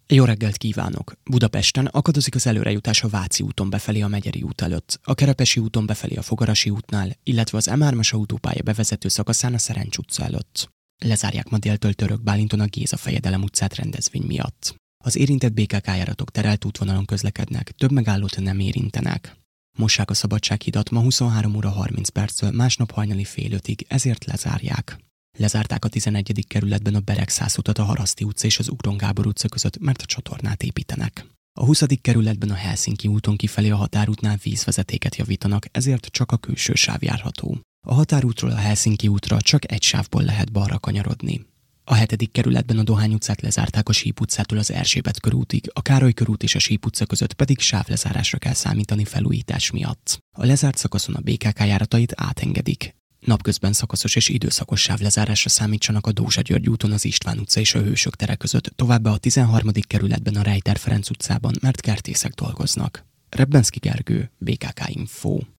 Jó reggelt kívánok! Budapesten akadozik az előrejutás a Váci úton befelé a Megyeri út előtt, a Kerepesi úton befelé a Fogarasi útnál, illetve az M3-as autópálya bevezető szakaszán a Szerencs utca előtt. Lezárják ma déltől Török Bálinton a Géza Fejedelem utcát rendezvény miatt. Az érintett BKK járatok terelt útvonalon közlekednek, több megállót nem érintenek. Mossák a Szabadsághidat ma 23 óra 30 perctől, másnap hajnali fél ötig, ezért lezárják. Lezárták a 11. kerületben a Beregszász utat a Haraszti utca és az Ugron Gábor utca között, mert a csatornát építenek. A 20. kerületben a Helsinki úton kifelé a határútnál vízvezetéket javítanak, ezért csak a külső sáv járható. A határútról a Helsinki útra csak egy sávból lehet balra kanyarodni. A 7. kerületben a Dohány utcát lezárták a Síp utcától az Erzsébet körútig, a Károly körút és a Síp utca között pedig sávlezárásra kell számítani felújítás miatt. A lezárt szakaszon a BKK járatait átengedik. Napközben szakaszos és időszakos sávlezárásra számítsanak a Dózsa-György úton az István utca és a Hősök tere között, továbbá a 13. kerületben a Rejter Ferenc utcában, mert kertészek dolgoznak. Rebbenszky Gergő, BKK Info.